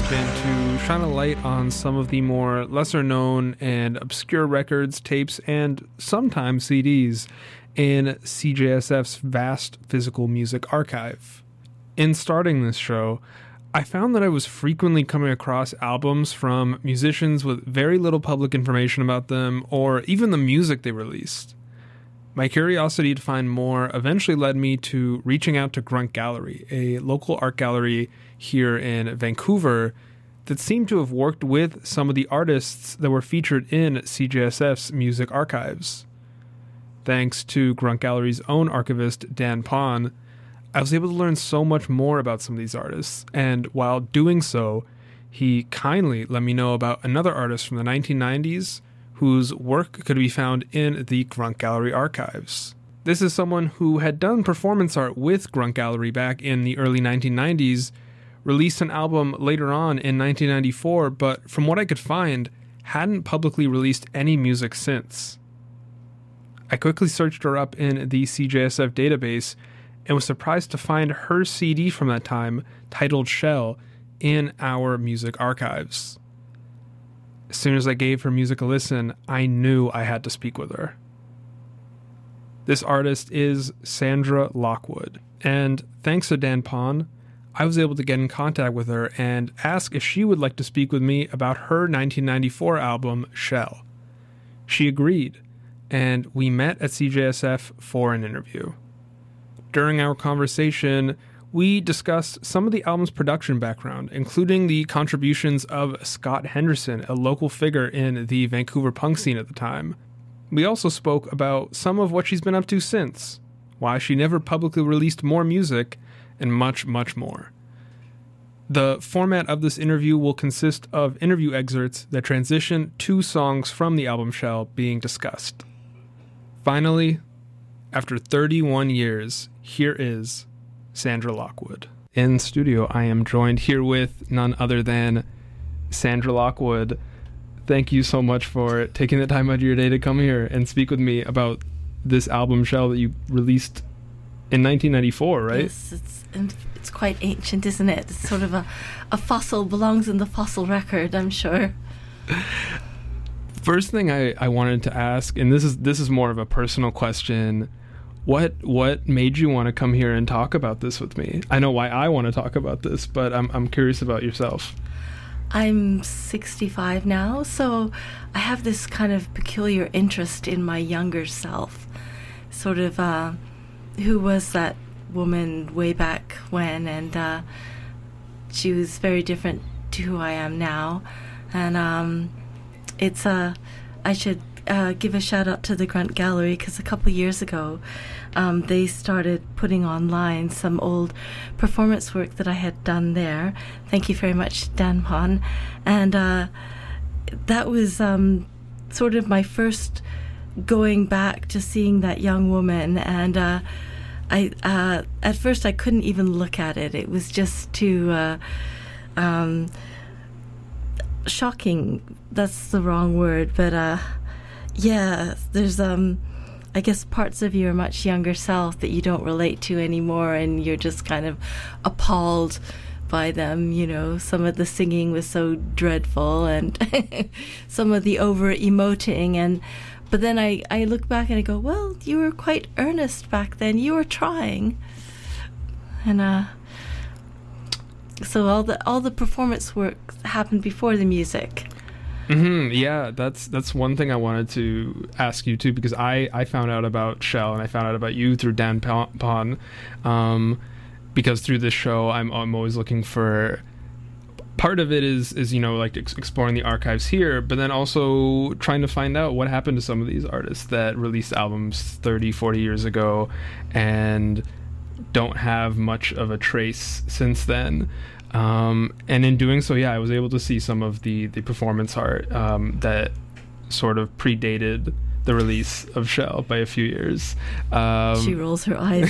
been to shine a light on some of the more lesser known and obscure records, tapes, and sometimes CDs in CJSF's vast physical music archive. In starting this show, I found that I was frequently coming across albums from musicians with very little public information about them or even the music they released. My curiosity to find more eventually led me to reaching out to Grunt Gallery, a local art gallery here in Vancouver that seemed to have worked with some of the artists that were featured in CJSF's music archives. Thanks to Grunt Gallery's own archivist, Dan Pon, I was able to learn so much more about some of these artists, and while doing so, he kindly let me know about another artist from the 1990s whose work could be found in the Grunt Gallery archives. This is someone who had done performance art with Grunt Gallery back in the early 1990s, released an album later on in 1994, but from what I could find, hadn't publicly released any music since. I quickly searched her up in the CJSF database and was surprised to find her CD from that time, titled Shell, in our music archives. As soon as I gave her music a listen, I knew I had to speak with her. This artist is Sandra Lockwood, and thanks to Dan Pon, I was able to get in contact with her and ask if she would like to speak with me about her 1994 album, Shell. She agreed, and we met at CJSF for an interview. During our conversation, we discussed some of the album's production background, including the contributions of Scott Henderson, a local figure in the Vancouver punk scene at the time. We also spoke about some of what she's been up to since, why she never publicly released more music, and much, much more. The format of this interview will consist of interview excerpts that transition to songs from the album Shell being discussed. Finally, after 31 years, here is Sandra Lockwood. In studio, I am joined here with none other than Sandra Lockwood. Thank you so much for taking the time out of your day to come here and speak with me about this album Shell that you released in 1994, right? Yes, it's quite ancient, isn't it? It's sort of a fossil, belongs in the fossil record, I'm sure. First thing I wanted to ask, and this is more of a personal question, what made you want to come here and talk about this with me? I know why I want to talk about this, but I'm curious about yourself. I'm 65 now, so I have this kind of peculiar interest in my younger self. Sort of, who was that woman way back when, and she was very different to who I am now. And I should give a shout out to the Grunt Gallery, because a couple years ago they started putting online some old performance work that I had done there. Thank you very much, Dan Pon. And that was sort of my first going back to seeing that young woman. And I at first I couldn't even look at it. It was just too shocking. That's the wrong word, but yeah, there's I guess parts of your much younger self that you don't relate to anymore, and you're just kind of appalled by them. You know, some of the singing was so dreadful, and some of the over emoting, but then I look back and I go, well, you were quite earnest back then. You were trying, and so all the performance work happened before the music. Mm-hmm. Yeah, that's one thing I wanted to ask you too, because I found out about Shell and I found out about you through Dan Pon, because through this show I'm always looking for, part of it is you know, like exploring the archives here, but then also trying to find out what happened to some of these artists that released albums 30, 40 years ago and don't have much of a trace since then. And in doing so, yeah, I was able to see some of the performance art that sort of predated the release of Shell by a few years. She rolls her eyes.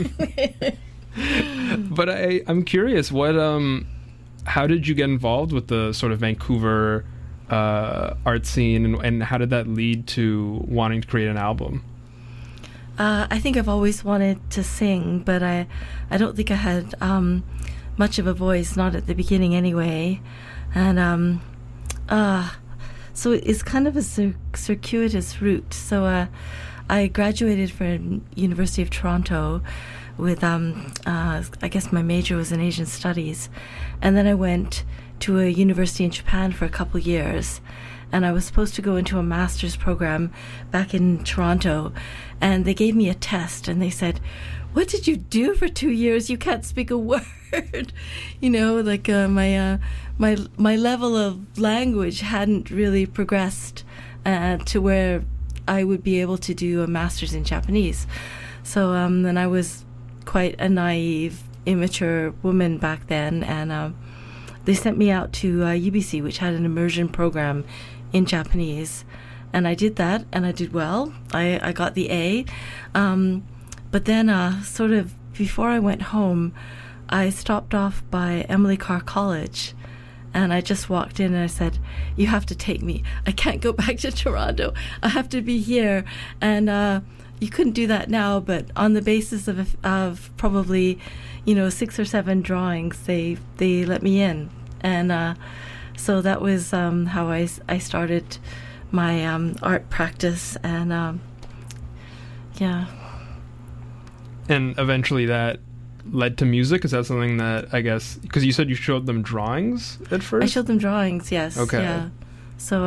But I'm curious, how did you get involved with the sort of Vancouver art scene, and how did that lead to wanting to create an album? I think I've always wanted to sing, but I don't think I had much of a voice, not at the beginning anyway. And so it's kind of a circuitous route. So I graduated from University of Toronto with, I guess my major was in Asian Studies. And then I went to a university in Japan for a couple years. And I was supposed to go into a master's program back in Toronto. And they gave me a test and they said, "What did you do for 2 years? You can't speak a word." You know, like my level of language hadn't really progressed to where I would be able to do a master's in Japanese. So and I was quite a naive, immature woman back then, and they sent me out to UBC, which had an immersion program in Japanese, and I did that, and I did well. I got the A, but then sort of before I went home, I stopped off by Emily Carr College, and I just walked in and I said, "You have to take me. I can't go back to Toronto. I have to be here." And you couldn't do that now, but on the basis of probably, 6 or 7 drawings, they let me in. And so that was how I started my art practice. And yeah. And eventually that led to music? Is that something that, I guess, because you said you showed them drawings at first? I showed them drawings, yes. Okay. Yeah. So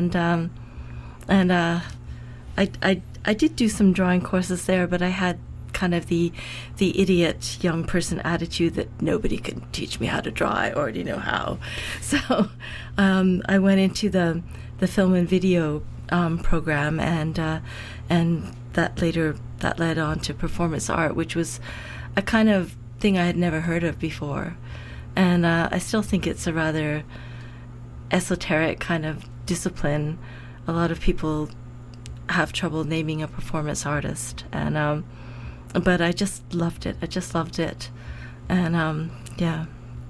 I did do some drawing courses there, but I had kind of the idiot young person attitude that nobody could teach me how to draw. I already know how. So I went into the film and video program, and that led on to performance art, which was a kind of thing I had never heard of before. And I still think it's a rather esoteric kind of discipline. A lot of people have trouble naming a performance artist, and but I just loved it. And yeah.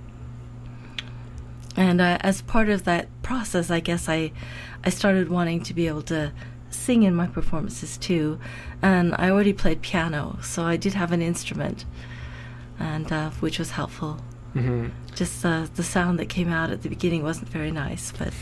And as part of that process, I guess I started wanting to be able to sing in my performances too, and I already played piano, so I did have an instrument, and which was helpful. Mm-hmm. Just the sound that came out at the beginning wasn't very nice, but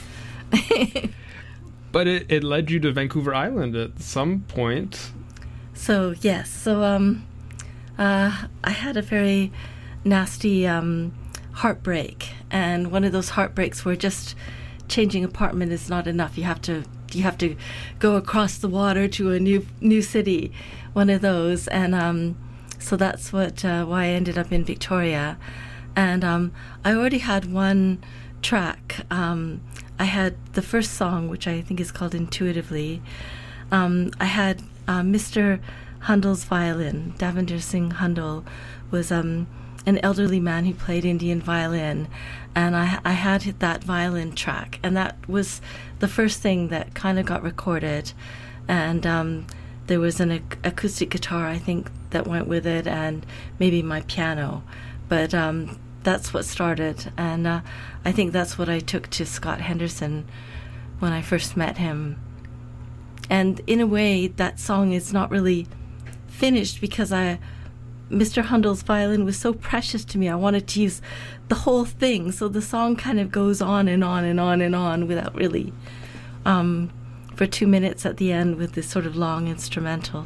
but it led you to Vancouver Island at some point. So yes, I had a very nasty heartbreak, and one of those heartbreaks where just changing apartment is not enough. You have to go across the water to a new city, one of those. And so that's why I ended up in Victoria. And I already had one track. I had the first song, which I think is called Intuitively. I had Mr. Hundel's violin. Davinder Singh Hundal was an elderly man who played Indian violin, and I had that violin track, and that was the first thing that kind of got recorded. And there was an acoustic guitar, I think, that went with it, and maybe my piano, but that's what started. And I think that's what I took to Scott Henderson when I first met him. And in a way, that song is not really finished because Mr. Hundel's violin was so precious to me. I wanted to use the whole thing, so the song kind of goes on and on and on and on without really, for 2 minutes at the end with this sort of long instrumental.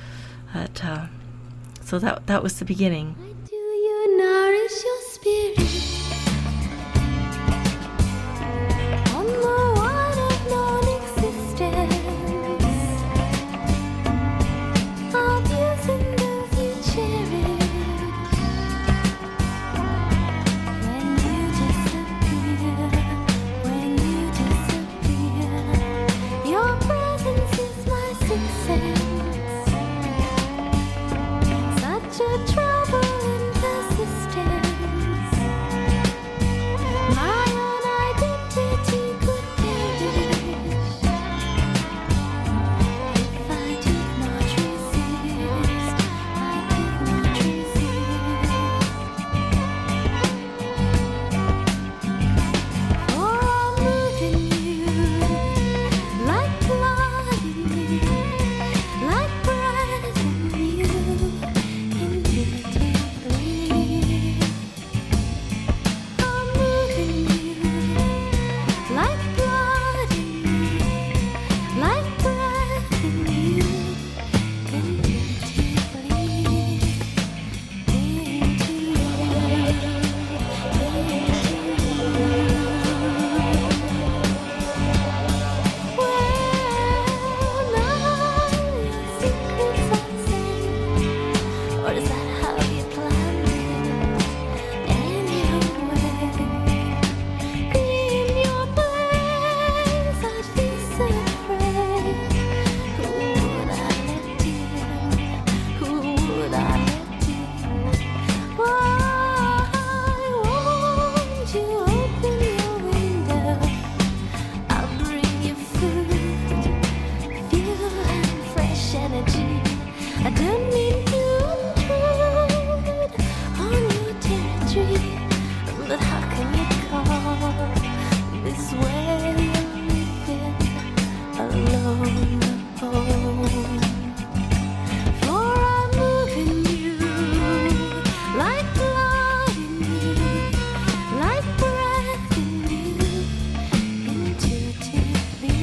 So that was the beginning. Why do you nourish your spirit on the wine of non-existence? Of using those you cherish. When you disappear, your presence is my sixth sense. Such a trouble. But how can you come this way living alone? For I'm moving you like blood in you, like breath in you, intuitively.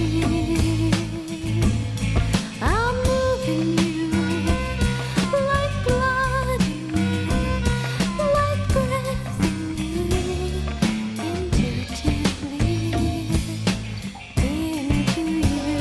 I'm moving you like blood in you, like breath in you, intuitively. Into you,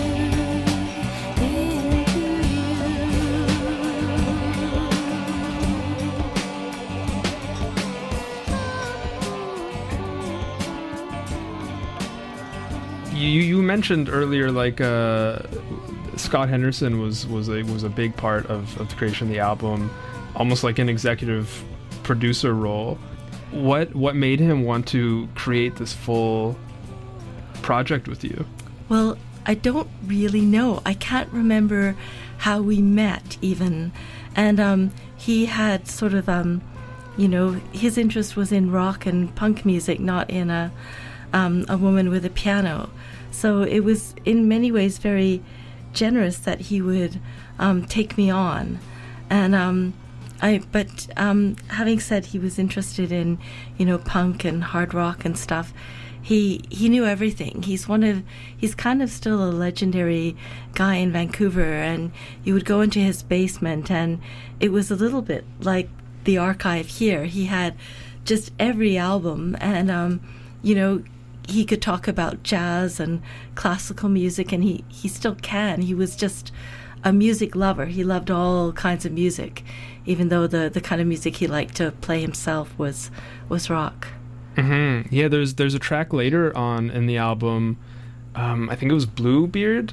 You mentioned earlier, like Scott Henderson was a big part of the creation of the album, almost like an executive producer role. What made him want to create this full project with you? Well, I don't really know. I can't remember how we met even. And he had sort of, his interest was in rock and punk music, not in a woman with a piano. So it was in many ways very generous that he would take me on. And having said he was interested in, punk and hard rock and stuff, he knew everything. He's kind of still a legendary guy in Vancouver, and you would go into his basement and it was a little bit like the archive here. He had just every album, and he could talk about jazz and classical music, and he still can. He was just a music lover. He loved all kinds of music, even though the kind of music he liked to play himself was rock. Mm-hmm. Yeah, there's a track later on in the album, I think it was Bluebeard,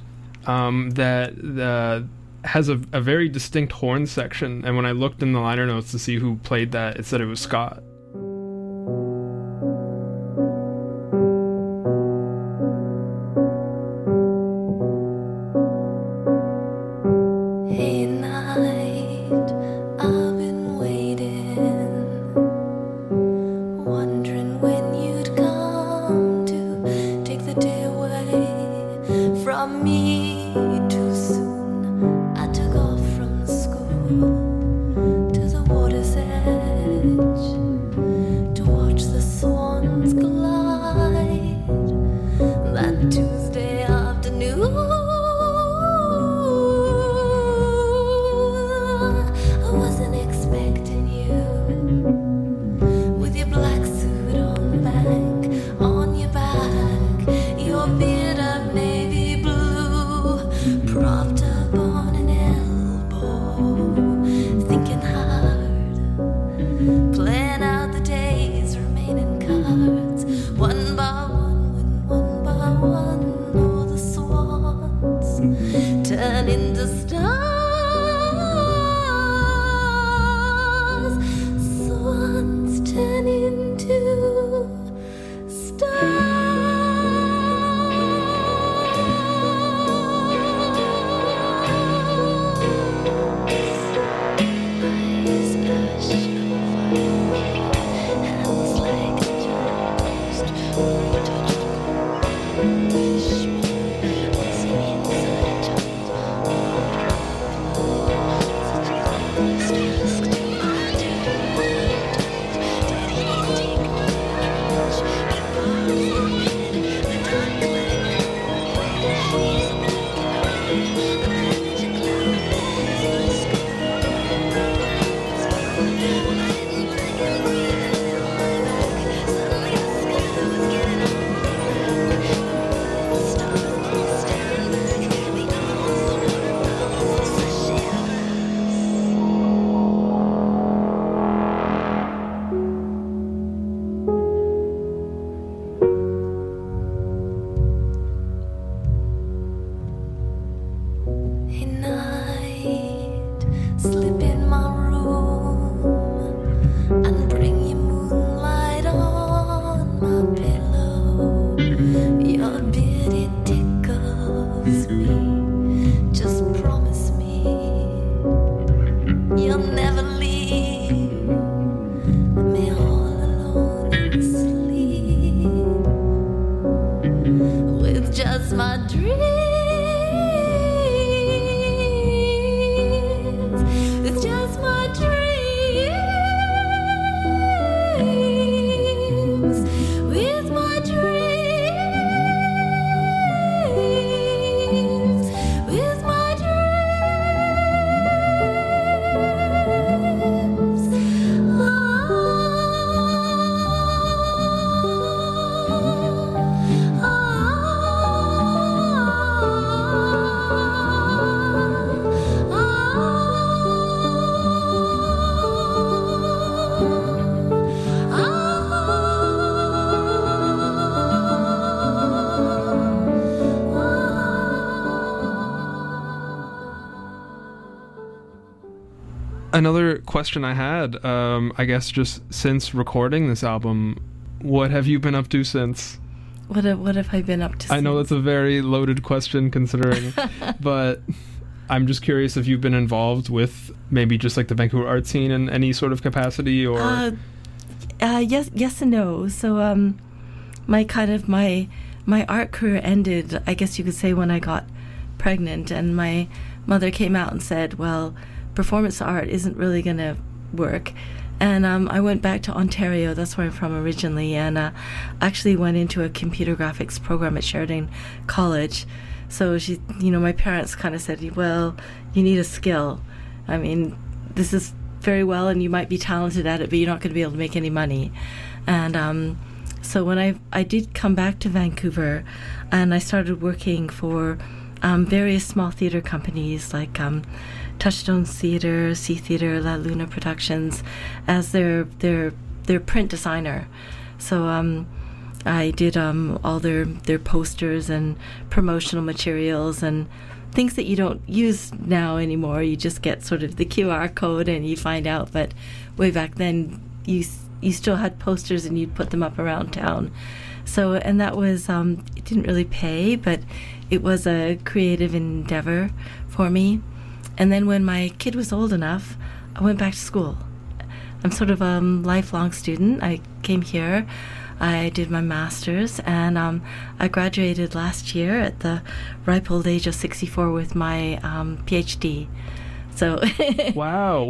that has a very distinct horn section, and when I looked in the liner notes to see who played that, it said it was Scott. hey night, I've been waiting, wondering when you'd come to take the day away from me. Too soon I took off from school to the water's edge to watch the swans glide that Tuesday afternoon. I wasn't expecting you with your black suit on the bank, on your back, your beard of navy blue, propped up on an elbow, thinking hard, playing out the days, remaining cards, one by one, all the swans turn into stars. Swans turn into You'll never leave me all alone in the Another question I had, I guess just since recording this album, what have you been up to since? What have I been up to? I know that's a very loaded question considering, but I'm just curious if you've been involved with maybe just like the Vancouver art scene in any sort of capacity, or yes and no. So my art career ended, I guess you could say, when I got pregnant, and my mother came out and said, well, performance art isn't really going to work. And I went back to Ontario, that's where I'm from originally, and actually went into a computer graphics program at Sheridan College. So my parents kind of said, well, you need a skill. I mean, this is very well and you might be talented at it, but you're not going to be able to make any money. And so when I did come back to Vancouver, and I started working for various small theater companies like Touchstone Theatre, Sea Theatre, La Luna Productions, as their print designer. So I did all their posters and promotional materials and things that you don't use now anymore. You just get sort of the QR code and you find out. But way back then, you still had posters and you'd put them up around town. So, and that was, it didn't really pay, but it was a creative endeavor for me. And then when my kid was old enough, I went back to school. I'm sort of a lifelong student. I came here, I did my master's, and I graduated last year at the ripe old age of 64 with my PhD. So wow.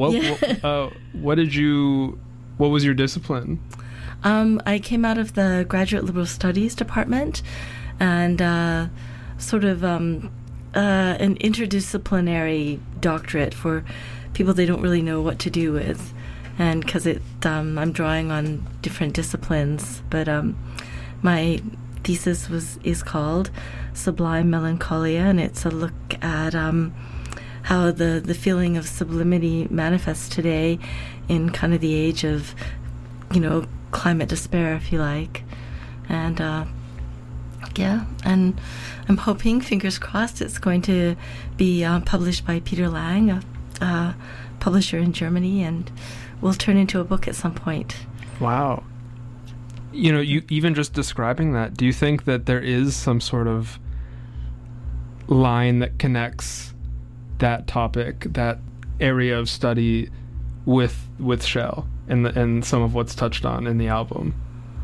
What was your discipline? I came out of the Graduate Liberal Studies department, and sort of an interdisciplinary doctorate for people they don't really know what to do with, and because I'm drawing on different disciplines. But my thesis is called Sublime Melancholia, and it's a look at how the feeling of sublimity manifests today in kind of the age of, climate despair, if you like. And yeah, and I'm hoping, fingers crossed, it's going to be published by Peter Lang, a publisher in Germany, and will turn into a book at some point. Wow. You even just describing that, do you think that there is some sort of line that connects that topic, that area of study with Shell and some of what's touched on in the album?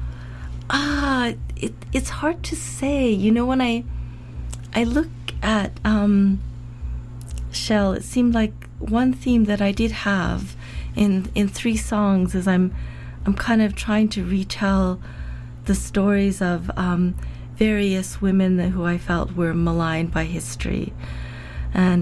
It's hard to say. When I look at Shell, it seemed like one theme that I did have in 3 songs is I'm kind of trying to retell the stories of various women who I felt were maligned by history. And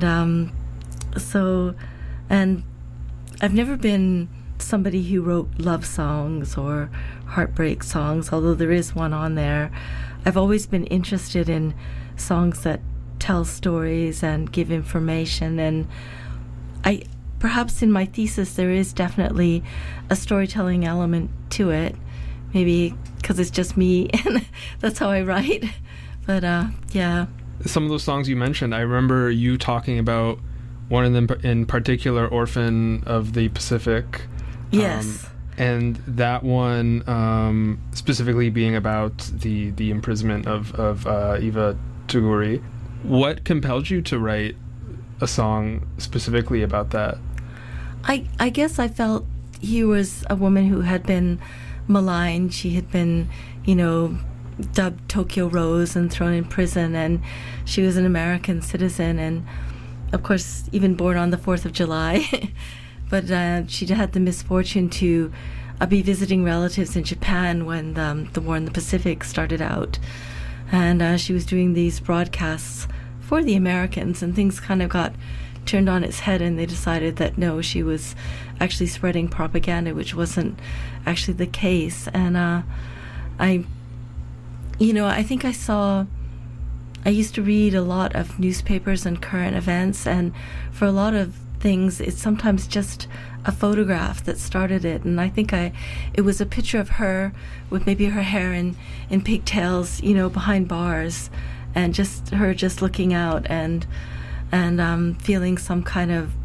and I've never been somebody who wrote love songs or heartbreak songs, although there is one on there. I've always been interested in songs that tell stories and give information, and perhaps in my thesis there is definitely a storytelling element to it, maybe because it's just me and that's how I write. But yeah. Some of those songs you mentioned, I remember you talking about one of them in particular, Orphan of the Pacific. Yes. And that one specifically being about the imprisonment of Eva Tuguri. What compelled you to write a song specifically about that? I guess I felt he was a woman who had been maligned. She had been, dubbed Tokyo Rose and thrown in prison, and she was an American citizen, and of course even born on the 4th of July. But she had the misfortune to be visiting relatives in Japan when the war in the Pacific started out, and she was doing these broadcasts for the Americans, and things kind of got turned on its head, and they decided that no, she was actually spreading propaganda, which wasn't actually the case. And I think I used to read a lot of newspapers and current events, and for a lot of things, it's sometimes just a photograph that started it. And I think it was a picture of her with maybe her hair in pigtails, behind bars, and just her looking out and feeling some kind of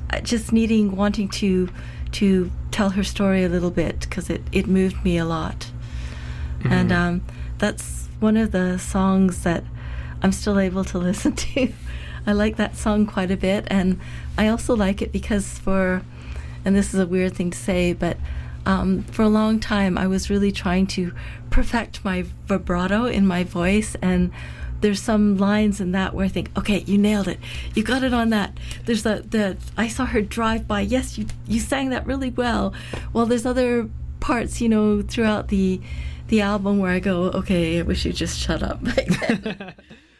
just wanting to tell her story a little bit, because it moved me a lot. Mm-hmm. And that's one of the songs that I'm still able to listen to. I like that song quite a bit, and I also like it because and this is a weird thing to say, but for a long time I was really trying to perfect my vibrato in my voice, and there's some lines in that where I think, okay, you nailed it. You got it on that. There's I saw her drive by. Yes, you sang that really well. Well, there's other parts, throughout the album where I go, okay, I wish you'd just shut up like that.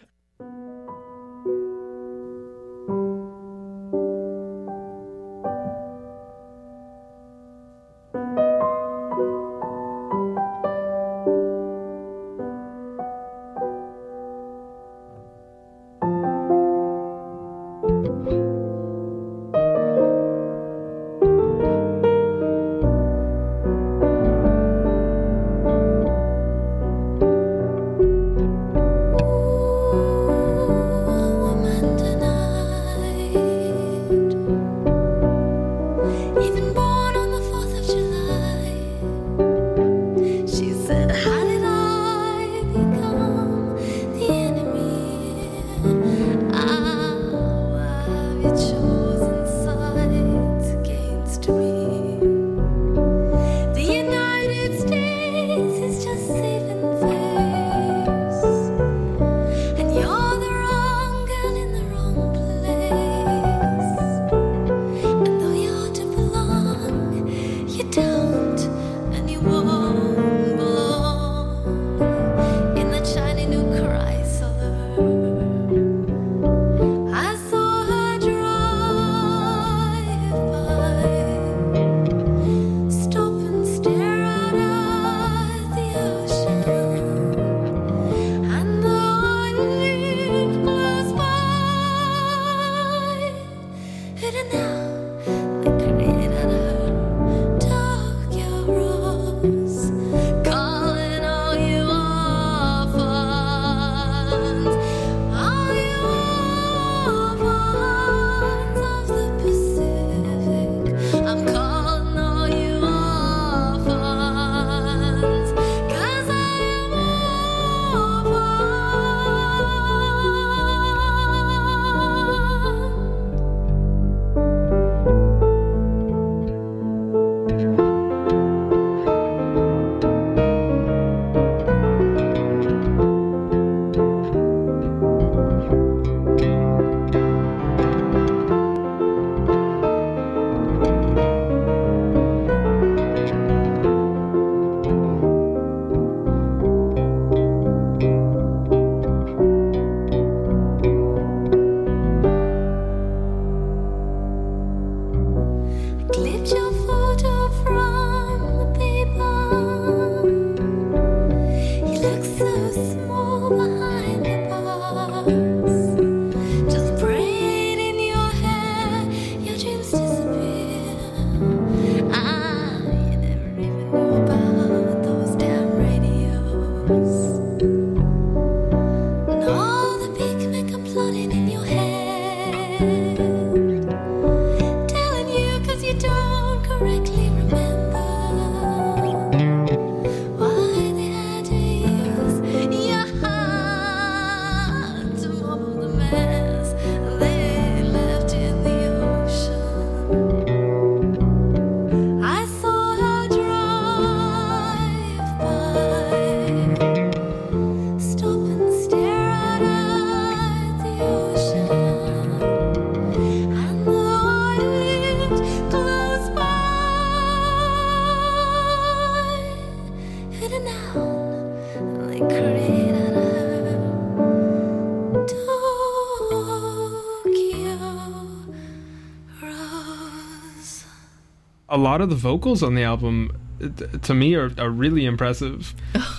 A lot of the vocals on the album, to me, are really impressive.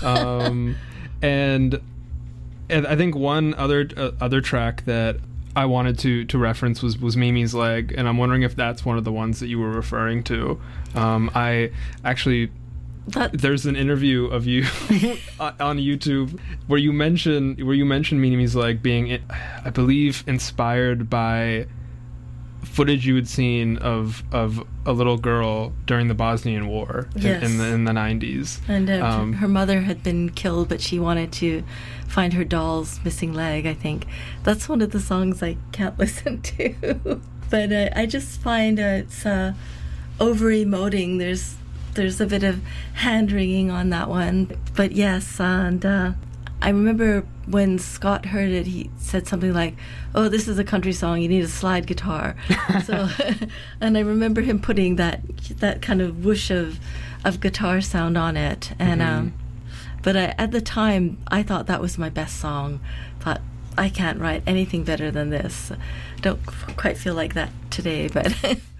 And I think one other track that I wanted to reference was Mimi's Leg, and I'm wondering if that's one of the ones that you were referring to. I actually... There's an interview of you on YouTube where you mention Mimi's Leg being, I believe, inspired by footage you had seen of a little girl during the Bosnian War Yes. in the 90s. And her mother had been killed, but she wanted to find her doll's missing leg, I think. That's one of the songs I can't listen to. But I just find it's over-emoting. There's a bit of hand-wringing on that one. But yes, and I remember when Scott heard it, he said something like, "Oh, this is a country song, you need a slide guitar." So, and I remember him putting that kind of whoosh of guitar sound on it. And but at the time, I thought that was my best song. Thought, I can't write anything better than this. Don't quite feel like that today, but